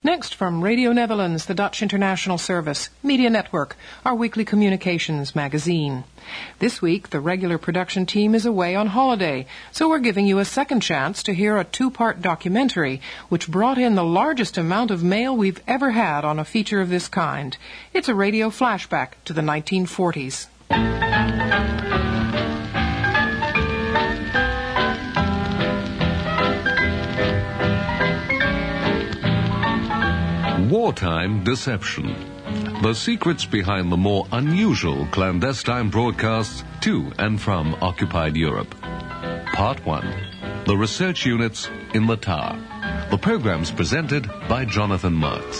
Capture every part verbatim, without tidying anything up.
Next, from Radio Netherlands, the Dutch International Service, Media Network, our weekly communications magazine. This week, the regular production team is away on holiday, so we're giving you a second chance to hear a two-part documentary, which brought in the largest amount of mail we've ever had on a feature of this kind. It's a radio flashback to the nineteen forties. Wartime Deception. The secrets behind the more unusual clandestine broadcasts to and from occupied Europe. Part one. The Research Units in the Tower. The program's presented by Jonathan Marks.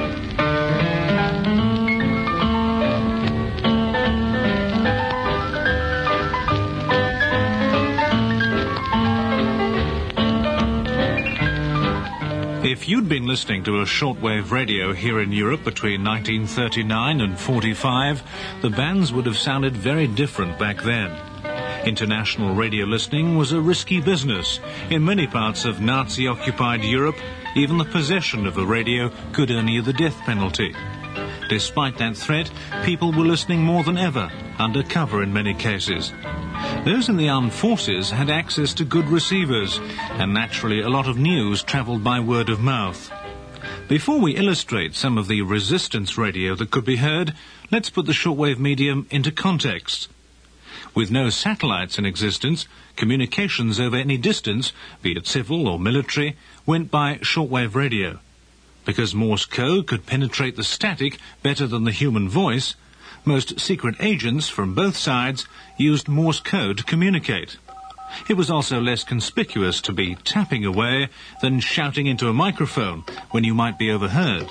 If you'd been listening to a shortwave radio here in Europe between nineteen thirty-nine and forty-five, the bands would have sounded very different back then. International radio listening was a risky business. In many parts of Nazi-occupied Europe, even the possession of a radio could earn you the death penalty. Despite that threat, people were listening more than ever, undercover in many cases. Those in the armed forces had access to good receivers, and naturally a lot of news travelled by word of mouth. Before we illustrate some of the resistance radio that could be heard, let's put the shortwave medium into context. With no satellites in existence, communications over any distance, be it civil or military, went by shortwave radio. Because Morse code could penetrate the static better than the human voice, most secret agents from both sides used Morse code to communicate. It was also less conspicuous to be tapping away than shouting into a microphone when you might be overheard.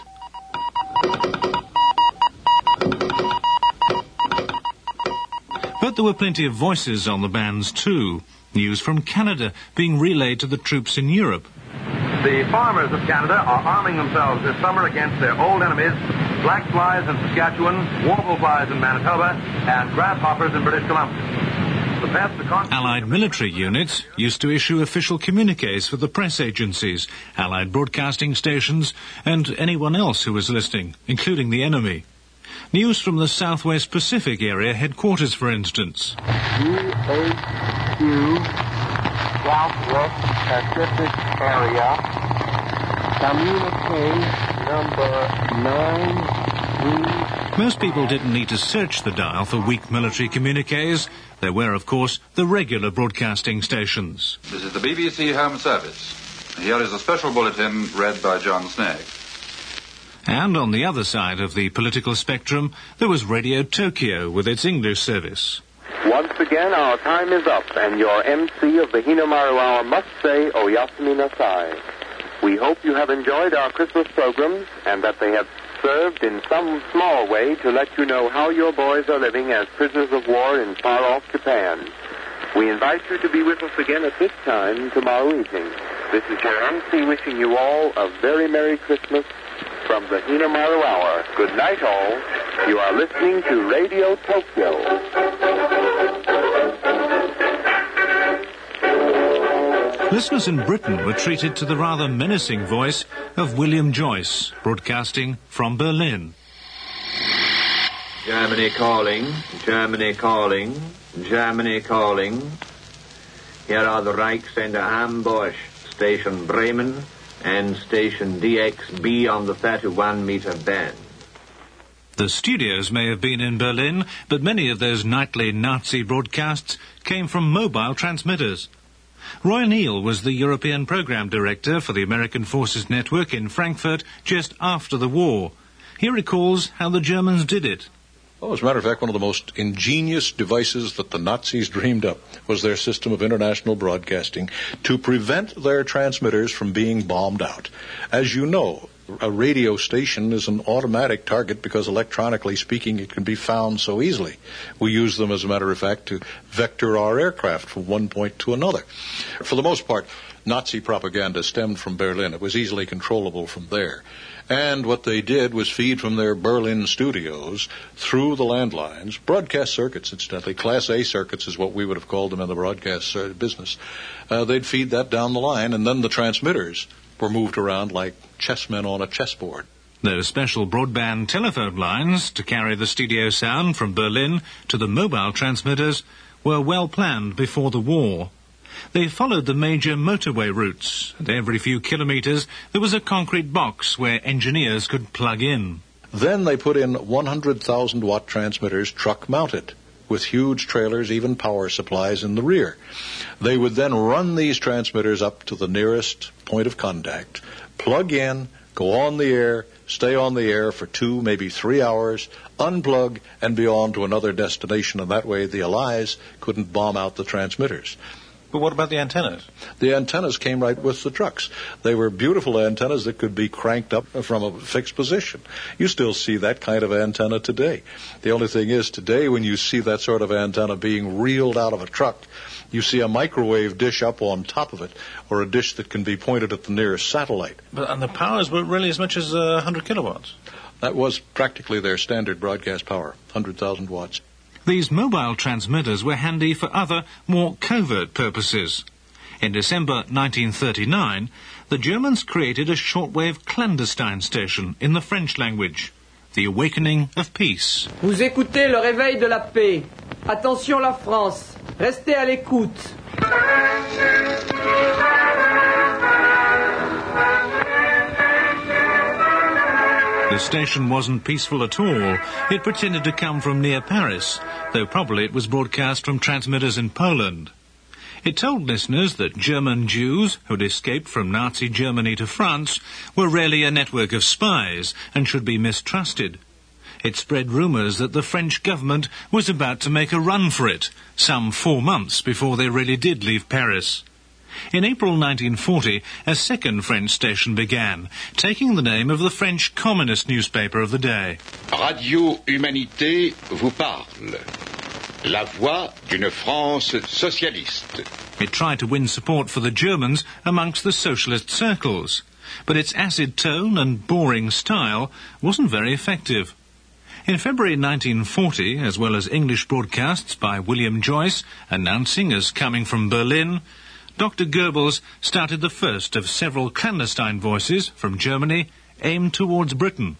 But there were plenty of voices on the bands too. News from Canada being relayed to the troops in Europe. The farmers of Canada are arming themselves this summer against their old enemies, black flies in Saskatchewan, warble flies in Manitoba, and grasshoppers in British Columbia. The pest, the con- Allied military units used to issue official communiques for the press agencies, Allied broadcasting stations, and anyone else who was listening, including the enemy. News from the Southwest Pacific area headquarters, for instance. U H Q, Southwest Pacific area, communique number nine three. Most people didn't need to search the dial for weak military communiques. There were, of course, the regular broadcasting stations. This is the B B C Home Service. Here is a special bulletin read by John Snag. And on the other side of the political spectrum, there was Radio Tokyo with its English service. Once again, our time is up, and your M C of the Hinomaru Hour must say Oyasumi Nasai. We hope you have enjoyed our Christmas programs, and that they have served in some small way to let you know how your boys are living as prisoners of war in far-off Japan. We invite you to be with us again at this time tomorrow evening. This is your M C wishing you all a very Merry Christmas from the Hinomaru Hour. Good night, all. You are listening to Radio Tokyo. Listeners in Britain were treated to the rather menacing voice of William Joyce, broadcasting from Berlin. Germany calling, Germany calling, Germany calling. Here are the Reichsender Ambush, Station Bremen, and Station D X B on the thirty-one meter band. The studios may have been in Berlin, but many of those nightly Nazi broadcasts came from mobile transmitters. Roy Neal was the European Programme Director for the American Forces Network in Frankfurt just after the war. He recalls how the Germans did it. Well, as a matter of fact, one of the most ingenious devices that the Nazis dreamed up was their system of international broadcasting to prevent their transmitters from being bombed out. As you know, a radio station is an automatic target because electronically speaking it can be found so easily. We use them, as a matter of fact, to vector our aircraft from one point to another. For the most part, Nazi propaganda stemmed from Berlin. It was easily controllable from there. And what they did was feed from their Berlin studios through the landlines, broadcast circuits, incidentally. Class A circuits is what we would have called them in the broadcast uh, business. Uh, they'd feed that down the line, and then the transmitters were moved around like chessmen on a chessboard. Those special broadband telephone lines to carry the studio sound from Berlin to the mobile transmitters were well planned before the war. They followed the major motorway routes, and every few kilometres there was a concrete box where engineers could plug in. Then they put in one hundred thousand watt transmitters truck-mounted, with huge trailers, even power supplies in the rear. They would then run these transmitters up to the nearest point of contact, plug in, go on the air, stay on the air for two, maybe three hours, unplug, and be on to another destination, and that way the Allies couldn't bomb out the transmitters. But what about the antennas? The antennas came right with the trucks. They were beautiful antennas that could be cranked up from a fixed position. You still see that kind of antenna today. The only thing is, today when you see that sort of antenna being reeled out of a truck, you see a microwave dish up on top of it, or a dish that can be pointed at the nearest satellite. But, and the powers were really as much as uh, one hundred kilowatts? That was practically their standard broadcast power, one hundred thousand watts. These mobile transmitters were handy for other, more covert purposes. In December nineteen thirty-nine, the Germans created a shortwave clandestine station in the French language, The Awakening of Peace. Vous écoutez le réveil de la paix. Attention la France, restez à l'écoute. The station wasn't peaceful at all. It pretended to come from near Paris, though probably it was broadcast from transmitters in Poland. It told listeners that German Jews who'd escaped from Nazi Germany to France were really a network of spies and should be mistrusted. It spread rumours that the French government was about to make a run for it, some four months before they really did leave Paris. In April nineteen forty, a second French station began, taking the name of the French communist newspaper of the day. Radio Humanité vous parle. La voix d'une France socialiste. It tried to win support for the Germans amongst the socialist circles, but its acid tone and boring style wasn't very effective. In February nineteen forty, as well as English broadcasts by William Joyce announcing as coming from Berlin, Doctor Goebbels started the first of several clandestine voices from Germany aimed towards Britain.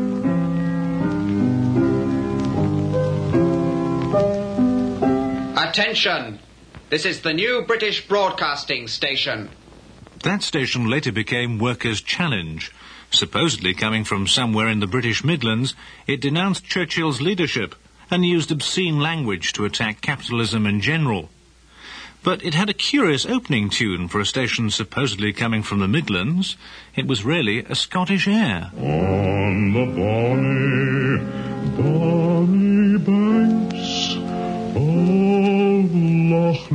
Attention! This is the new British Broadcasting Station. That station later became Workers' Challenge. Supposedly coming from somewhere in the British Midlands, it denounced Churchill's leadership and used obscene language to attack capitalism in general. But it had a curious opening tune for a station supposedly coming from the Midlands. It was really a Scottish air. On the bonny, bonny banks of Loch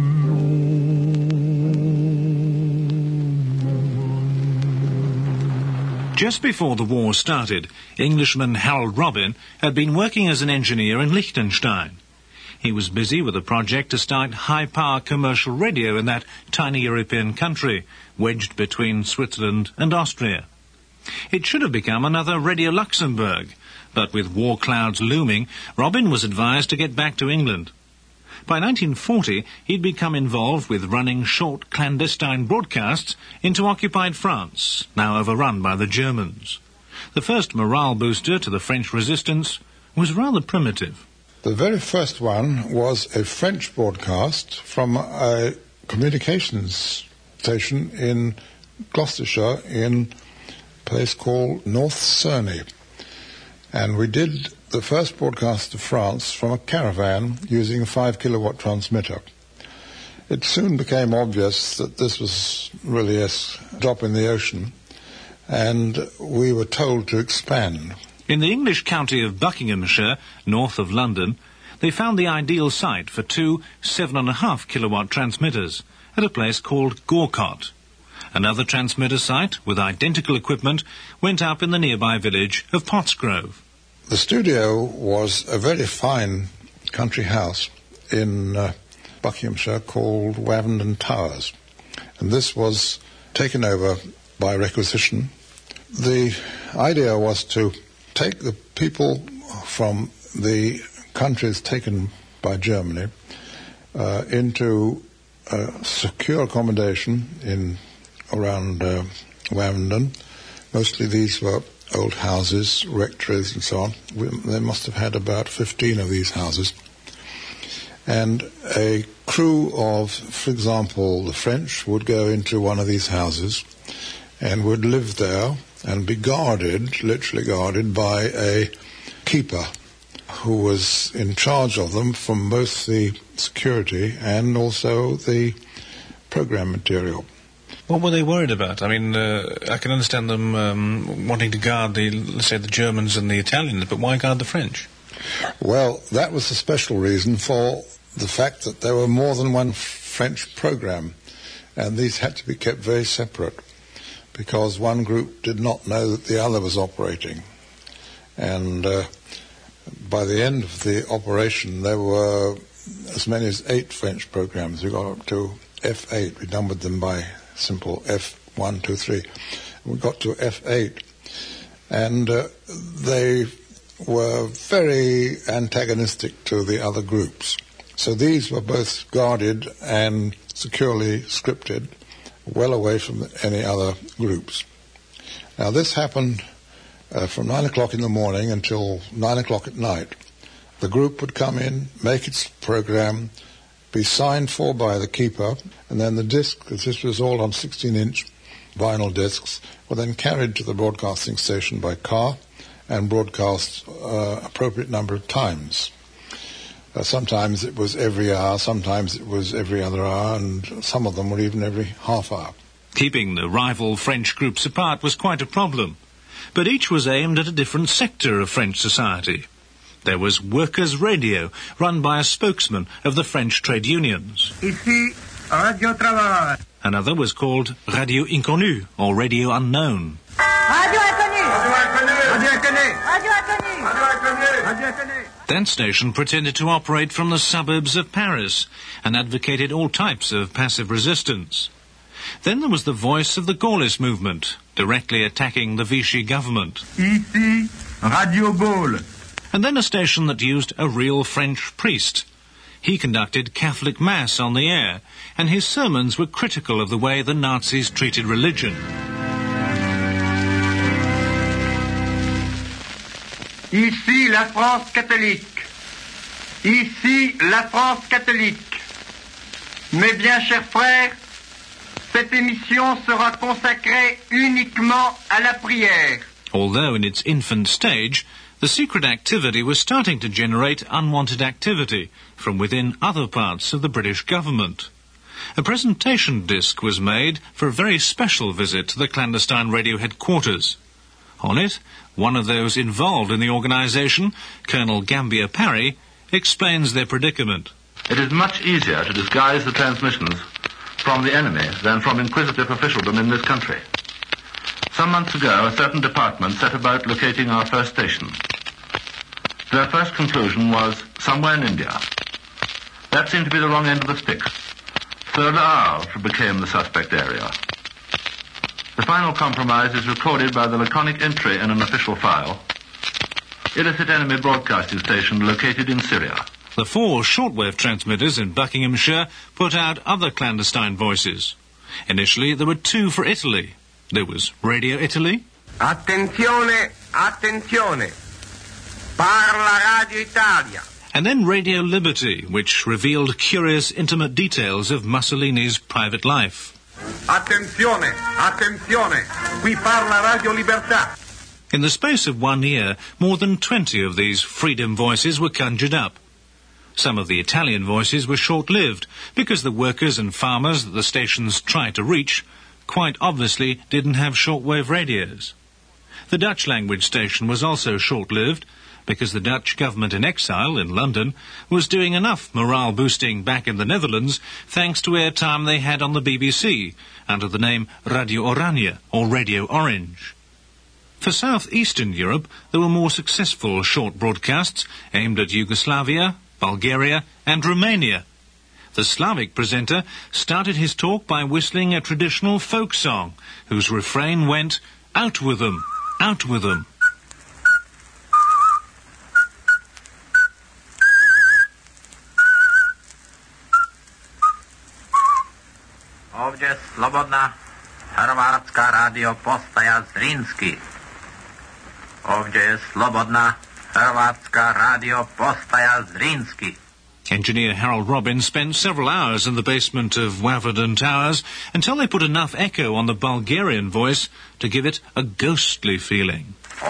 Lomond. Just before the war started, Englishman Harold Robin had been working as an engineer in Liechtenstein. He was busy with a project to start high-power commercial radio in that tiny European country, wedged between Switzerland and Austria. It should have become another Radio Luxembourg, but with war clouds looming, Robin was advised to get back to England. By nineteen forty, he'd become involved with running short clandestine broadcasts into occupied France, now overrun by the Germans. The first morale booster to the French resistance was rather primitive. The very first one was a French broadcast from a communications station in Gloucestershire in a place called North Cerney. And we did the first broadcast to France from a caravan using a five kilowatt transmitter. It soon became obvious that this was really a drop in the ocean, and we were told to expand. In the English county of Buckinghamshire, north of London, they found the ideal site for two seven and a half kilowatt transmitters at a place called Gorcott. Another transmitter site with identical equipment went up in the nearby village of Pottsgrove. The studio was a very fine country house in uh, Buckinghamshire called Wavendon Towers. and this was taken over by requisition. The idea was to take the people from the countries taken by Germany uh, into uh, secure accommodation in around uh, Wavendon. Mostly these were old houses, rectories and so on. We, they must have had about fifteen of these houses. And a crew of, for example, the French would go into one of these houses and would live there and be guarded, literally guarded, by a keeper who was in charge of them from both the security and also the program material. What were they worried about? I mean, uh, I can understand them um, wanting to guard the, let's say, the Germans and the Italians, but why guard the French? Well, that was the special reason for the fact that there were more than one French program, and these had to be kept very separate, because one group did not know that the other was operating. And uh, by the end of the operation, there were as many as eight French programs. We got up to F eight. We numbered them by simple F one, two, three. We got to F eight. And uh, they were very antagonistic to the other groups. So these were both guarded and securely scripted, well away from any other groups. Now this happened uh, from nine o'clock in the morning until nine o'clock at night. The group would come in, make its program, be signed for by the keeper, and then the disc, because this was all on sixteen-inch vinyl discs, were then carried to the broadcasting station by car and broadcast uh, appropriate number of times. Uh, sometimes it was every hour, sometimes it was every other hour, and some of them were even every half hour. Keeping the rival French groups apart was quite a problem, but each was aimed at a different sector of French society. There was Workers' Radio, run by a spokesman of the French trade unions. Ici, Radio Travail. Another was called Radio Inconnu, or Radio Unknown. Radio Inconnu! Radio Inconnu! Radio Inconnu! Radio Inconnu! Radio Inconnu! That station pretended to operate from the suburbs of Paris and advocated all types of passive resistance. Then there was the Voice of the Gaullist movement, directly attacking the Vichy government. Ici, Radio Gaulle. And then a station that used a real French priest. He conducted Catholic Mass on the air, and his sermons were critical of the way the Nazis treated religion. Ici la France catholique. Ici la France catholique. Mes bien chers frères, cette émission sera consacrée uniquement à la prière. Although in its infant stage, the secret activity was starting to generate unwanted activity from within other parts of the British government. A presentation disc was made for a very special visit to the clandestine radio headquarters. On it, one of those involved in the organisation, Colonel Gambier Parry, explains their predicament. It is much easier to disguise the transmissions from the enemy than from inquisitive officialdom in this country. Some months ago, a certain department set about locating our first station. Their first conclusion was somewhere in India. That seemed to be the wrong end of the stick. So Le Havre became the suspect area. The final compromise is recorded by the laconic entry in an official file. Illicit enemy broadcasting station located in Syria. The four shortwave transmitters in Buckinghamshire put out other clandestine voices. Initially, there were two for Italy. There was Radio Italy. Attenzione, attenzione. Parla Radio Italia. And then Radio Liberty, which revealed curious, intimate details of Mussolini's private life. Attenzione, attenzione. Qui parla Radio Libertà. In the space of one year, more than twenty of these freedom voices were conjured up. Some of the Italian voices were short-lived, because the workers and farmers that the stations tried to reach quite obviously didn't have shortwave radios. The Dutch language station was also short-lived, because the Dutch government in exile in London was doing enough morale boosting back in the Netherlands thanks to airtime they had on the B B C under the name Radio Oranje or Radio Orange. For southeastern Europe, there were more successful short broadcasts aimed at Yugoslavia, Bulgaria and Romania. The Slavic presenter started his talk by whistling a traditional folk song, whose refrain went, "Out with them, out with them." Ovdje slobodna Hrvatska radio postaja Zrinski. Ovdje je slobodna Hrvatska radio postaja Zrinski. Engineer Harold Robbins spent several hours in the basement of Waverden Towers until they put enough echo on the Bulgarian voice to give it a ghostly feeling.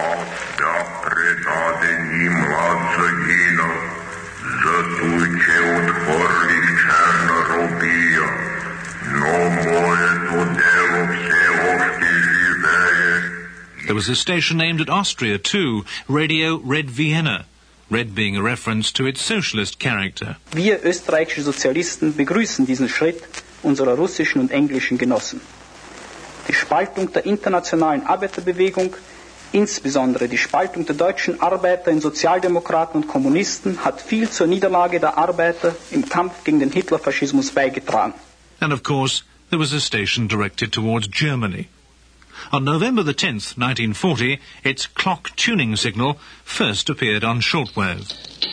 There was a station aimed at Austria too, Radio Red Vienna. Red being a reference to its socialist character. Wir österreichische Sozialisten begrüßen diesen Schritt unserer russischen und englischen Genossen. Die Spaltung der internationalen Arbeiterbewegung, insbesondere die Spaltung der deutschen Arbeiter in Sozialdemokraten und Kommunisten, hat viel zur Niederlage der Arbeiter im Kampf gegen den Hitlerfaschismus beigetragen. And of course, there was a station directed towards Germany. On November the tenth, nineteen forty, its clock tuning signal first appeared on shortwave.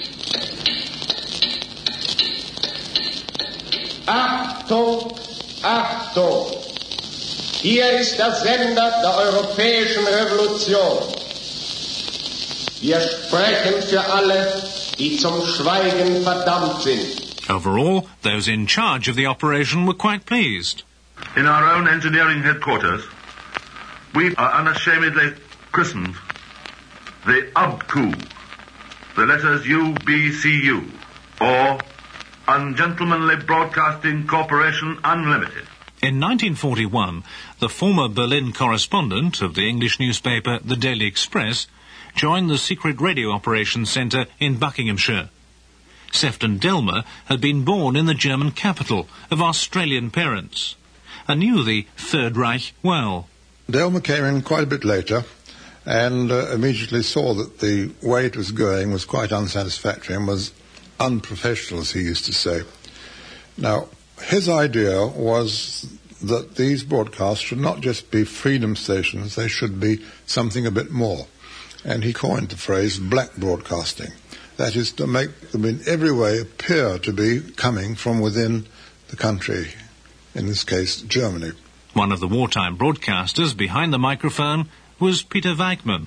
Achtung, Achtung! Hier ist der Sender der Europäischen Revolution. Wir sprechen für alle, die zum Schweigen verdammt sind. Overall, those in charge of the operation were quite pleased. In our own engineering headquarters, we are unashamedly christened the U B C U, the letters U B C U, or Ungentlemanly Broadcasting Corporation Unlimited. In nineteen forty-one, the former Berlin correspondent of the English newspaper The Daily Express joined the secret radio operations centre in Buckinghamshire. Sefton Delmer had been born in the German capital of Australian parents and knew the Third Reich well. Delmer came in quite a bit later and uh, immediately saw that the way it was going was quite unsatisfactory and was unprofessional, as he used to say. Now, his idea was that these broadcasts should not just be freedom stations, they should be something a bit more. And he coined the phrase black broadcasting. That is, to make them in every way appear to be coming from within the country, in this case, Germany. One of the wartime broadcasters behind the microphone was Peter Weichmann.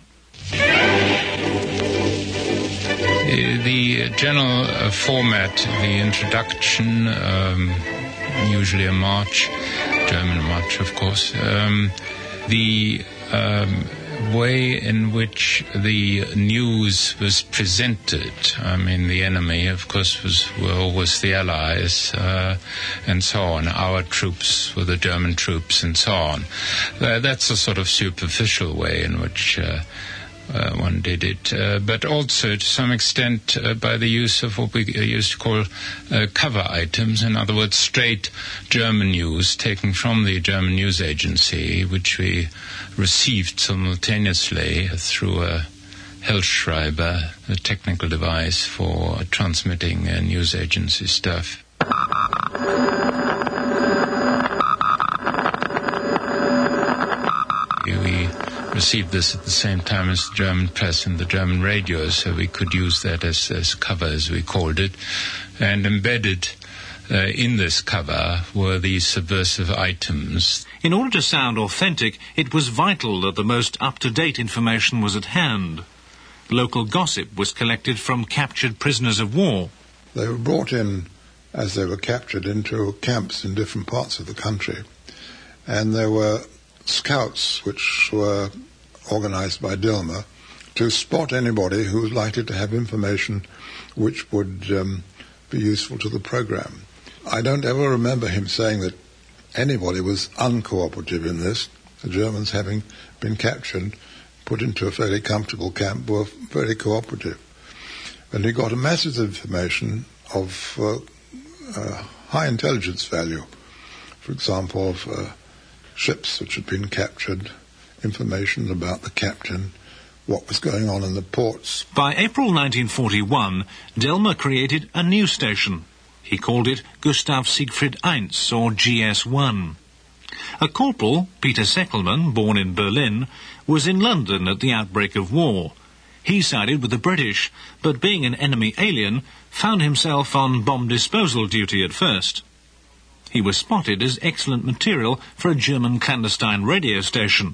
Uh, the general uh, format, the introduction, um, usually a march, German march, of course, um, the um, way in which the news was presented. I mean, the enemy, of course, was were always the Allies, uh, and so on. Our troops were the German troops, and so on. Uh, that's a sort of superficial way in which uh, uh, one did it, uh, but also to some extent uh, by the use of what we used to call uh, cover items. In other words, straight German news taken from the German news agency, which we received simultaneously through a Hellschreiber, a technical device for transmitting uh, news agency stuff. We received this at the same time as the German press and the German radio, so we could use that as, as cover, as we called it, and embedded Uh, in this cover were these subversive items. In order to sound authentic, it was vital that the most up-to-date information was at hand. Local gossip was collected from captured prisoners of war. They were brought in, as they were captured, into camps in different parts of the country. And there were scouts which were organized by Delmer to spot anybody who was likely to have information which would um, be useful to the program. I don't ever remember him saying that anybody was uncooperative in this. The Germans, having been captured, put into a fairly comfortable camp, were very cooperative. And he got a massive information of uh, uh, high intelligence value. For example, of uh, ships which had been captured, information about the captain, what was going on in the ports. By April nineteen forty-one, Delmer created a new station. He called it Gustav Siegfried one, or G S one. A corporal, Peter Seckelman, born in Berlin, was in London at the outbreak of war. He sided with the British, but being an enemy alien, found himself on bomb disposal duty at first. He was spotted as excellent material for a German clandestine radio station.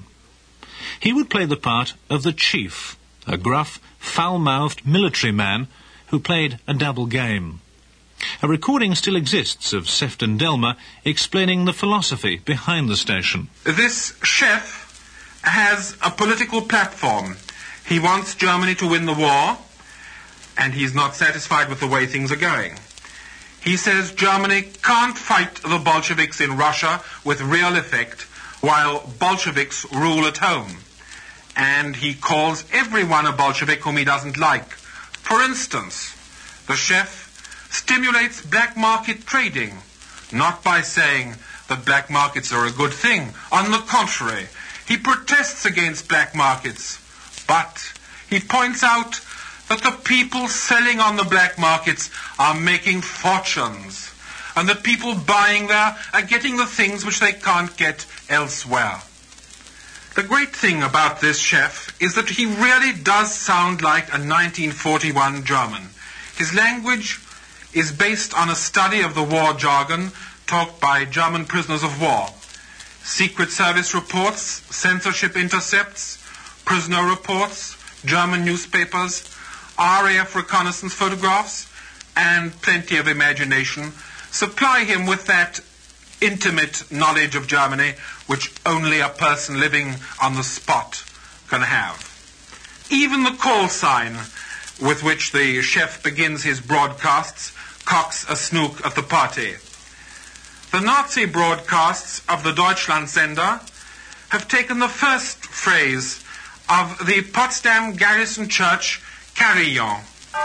He would play the part of the chief, a gruff, foul-mouthed military man who played a double game. A recording still exists of Sefton Delmer explaining the philosophy behind the station. This chef has a political platform. He wants Germany to win the war, and he's not satisfied with the way things are going. He says Germany can't fight the Bolsheviks in Russia with real effect while Bolsheviks rule at home. And he calls everyone a Bolshevik whom he doesn't like. For instance, the chef stimulates black market trading, not by saying that black markets are a good thing. On the contrary, he protests against black markets, but he points out that the people selling on the black markets are making fortunes, and that people buying there are getting the things which they can't get elsewhere. The great thing about this chef is that he really does sound like a nineteen forty-one German. His language is based on a study of the war jargon talked by German prisoners of war. Secret Service reports, censorship intercepts, prisoner reports, German newspapers, R A F reconnaissance photographs, and plenty of imagination supply him with that intimate knowledge of Germany which only a person living on the spot can have. Even the call sign with which the chef begins his broadcasts cocks a snook at the party. The Nazi broadcasts of the Deutschlandsender have taken the first phrase of the Potsdam Garrison Church Carillon.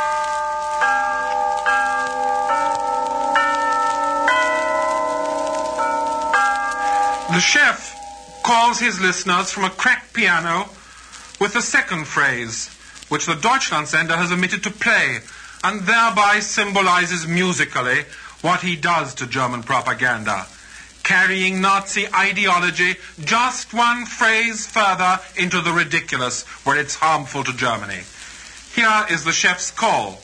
The chef calls his listeners from a cracked piano with the second phrase, which the Deutschlandsender has omitted to play, and thereby symbolizes musically what he does to German propaganda, carrying Nazi ideology just one phrase further into the ridiculous where it's harmful to Germany. Here is the chef's call.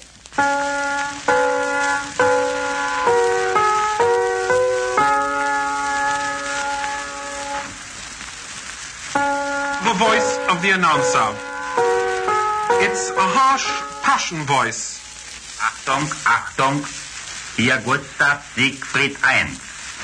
The voice of the announcer. It's a harsh Prussian voice. Achtung, Achtung, hier Gustav Siegfried one.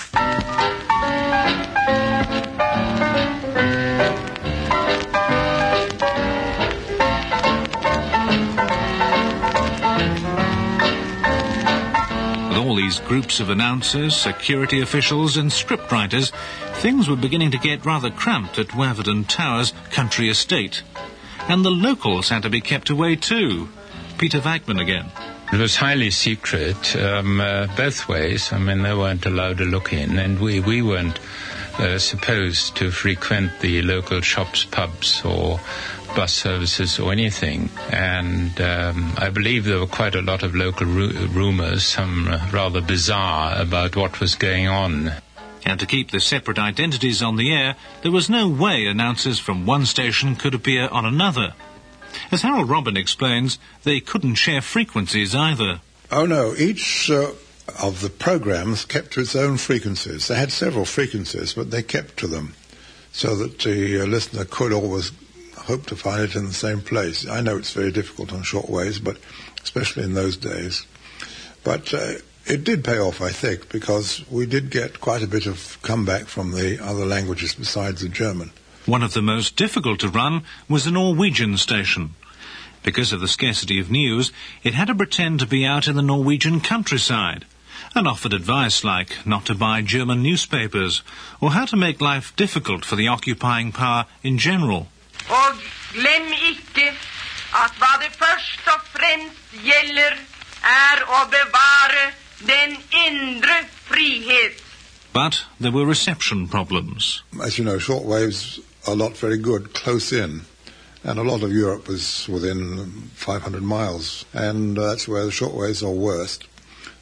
With all these groups of announcers, security officials and scriptwriters, things were beginning to get rather cramped at Waverton Towers country estate. And the locals had to be kept away too. Peter Weigmann again. It was highly secret, um, uh, both ways. I mean, they weren't allowed to look in, and we, we weren't uh, supposed to frequent the local shops, pubs, or bus services or anything. And um, I believe there were quite a lot of local ru- rumours, some uh, rather bizarre, about what was going on. And to keep the separate identities on the air, there was no way announcers from one station could appear on another. As Harold Robin explains, they couldn't share frequencies either. Oh no, each uh, of the programmes kept to its own frequencies. They had several frequencies, but they kept to them, so that the uh, listener could always hope to find it in the same place. I know it's very difficult on shortwaves, but especially in those days. But uh, it did pay off, I think, because we did get quite a bit of comeback from the other languages besides the German. One of the most difficult to run was the Norwegian station. Because of the scarcity of news, it had to pretend to be out in the Norwegian countryside, and offered advice like not to buy German newspapers, or how to make life difficult for the occupying power in general. Og glem ikke at hva det først og fremst gjelder er å bevare den indre frihet. But there were reception problems. As you know, shortwaves are not very good close in, and a lot of Europe was within five hundred miles, and uh, that's where the shortwaves are worst.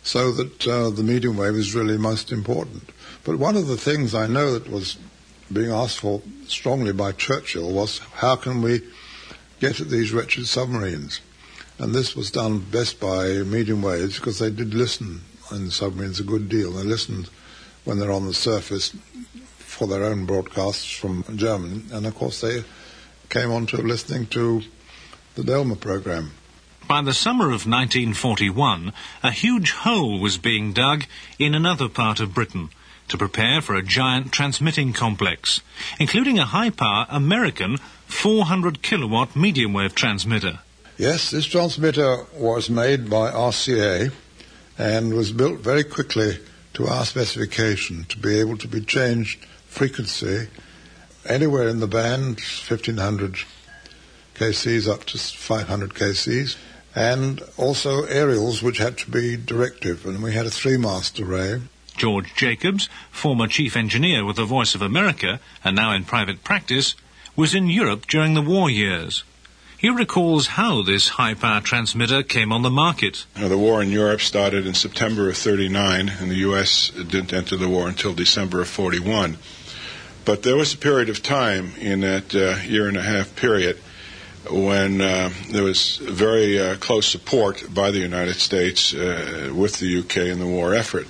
so that uh, the medium wave is really most important. But one of the things I know that was being asked for strongly by Churchill was, how can we get at these wretched submarines? And this was done best by medium waves, because they did listen in the submarines a good deal. They listened when they're on the surface for their own broadcasts from Germany, and of course they came on to listening to the Delma program. By the summer of nineteen forty-one, a huge hole was being dug in another part of Britain to prepare for a giant transmitting complex, including a high-power American four hundred kilowatt medium wave transmitter. Yes, this transmitter was made by R C A and was built very quickly to our specification to be able to be changed frequency anywhere in the band, fifteen hundred K Cs up to five hundred K Cs, and also aerials which had to be directive, and we had a three-mast array. George Jacobs, former chief engineer with the Voice of America and now in private practice, was in Europe during the war years. He recalls how this high-power transmitter came on the market. Now, the war in Europe started in September of thirty-nine, and the U S didn't enter the war until December of forty-one. But there was a period of time in that uh, year and a half period when uh, there was very uh, close support by the United States uh, with the U K in the war effort.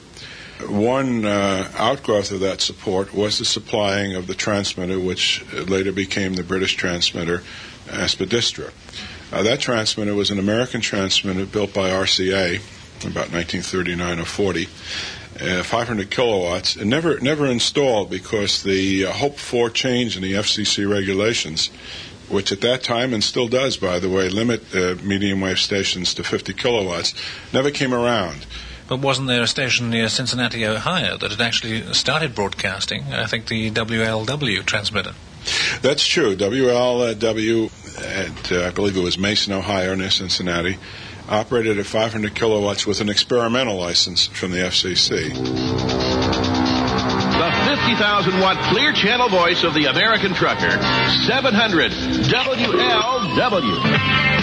One uh, outgrowth of that support was the supplying of the transmitter, which later became the British transmitter, Aspidistra. Uh, that transmitter was an American transmitter built by R C A about nineteen thirty-nine or forty, uh, five hundred kilowatts, and never never installed because the uh, hoped-for change in the F C C regulations, which at that time, and still does, by the way, limit uh, medium wave stations to fifty kilowatts, never came around. But wasn't there a station near Cincinnati, Ohio, that had actually started broadcasting, I think the W L W transmitter? That's true. W L W, at, uh, I believe it was Mason, Ohio, near Cincinnati, operated at five hundred kilowatts with an experimental license from the F C C. The fifty thousand watt clear channel voice of the American trucker, seven hundred W L W.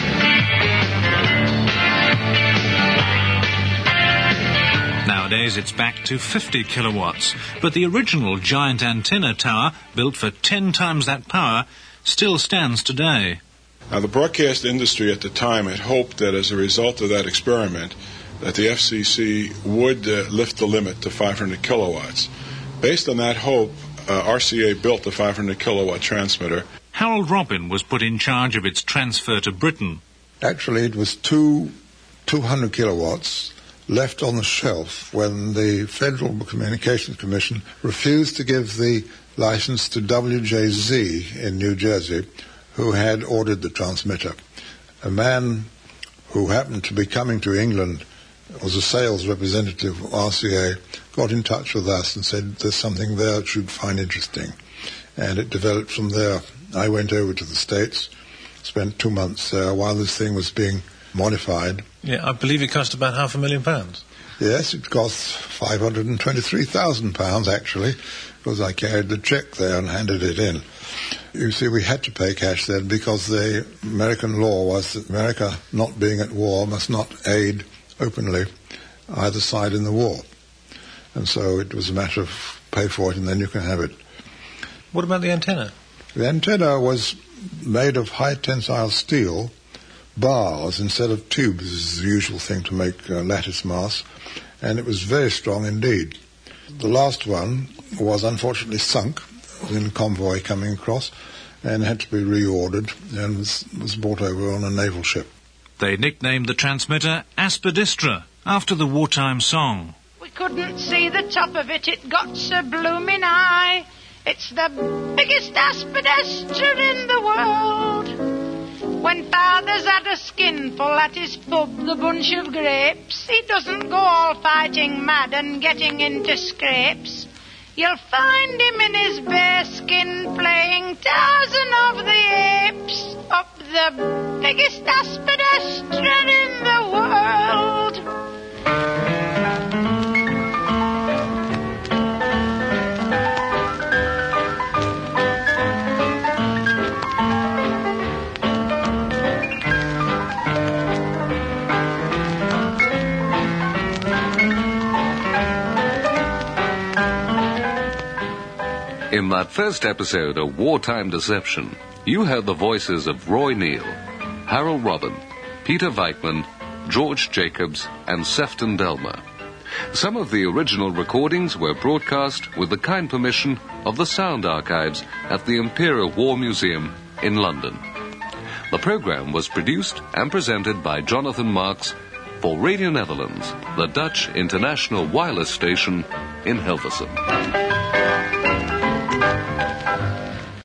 Nowadays it's back to fifty kilowatts, but the original giant antenna tower, built for ten times that power, still stands today. Now, the broadcast industry at the time had hoped that as a result of that experiment, that the F C C would uh, lift the limit to five hundred kilowatts. Based on that hope, uh, R C A built the five hundred kilowatt transmitter. Harold Robin was put in charge of its transfer to Britain. Actually, it was two two hundred kilowatts left on the shelf when the Federal Communications Commission refused to give the license to W J Z in New Jersey, who had ordered the transmitter. A man who happened to be coming to England, was a sales representative of R C A, got in touch with us and said there's something there that you'd find interesting. And it developed from there. I went over to the States, spent two months there while this thing was being modified. Yeah, I believe it cost about half a million pounds. Yes, it cost five hundred twenty-three thousand pounds, actually, because I carried the cheque there and handed it in. You see, we had to pay cash then because the American law was that America, not being at war, must not aid openly either side in the war. And so it was a matter of pay for it and then you can have it. What about the antenna? The antenna was made of high tensile steel bars instead of tubes, is the usual thing to make uh, lattice masts, and it was very strong indeed. The last one was unfortunately sunk in a convoy coming across and had to be reordered and was, was brought over on a naval ship. They nicknamed the transmitter Aspidistra, after the wartime song. We couldn't see the top of it, it got so blooming high. It's the biggest aspidistra in the world. When father's had a skinful at his pub, the bunch of grapes, he doesn't go all fighting mad and getting into scrapes. You'll find him in his bearskin playing Tarzan of the Apes up the biggest aspidistra in the world. In that first episode of Wartime Deception, you heard the voices of Roy Neal, Harold Robin, Peter Veitman, George Jacobs, and Sefton Delmer. Some of the original recordings were broadcast with the kind permission of the Sound Archives at the Imperial War Museum in London. The program was produced and presented by Jonathan Marks for Radio Netherlands, the Dutch international wireless station in Hilversum.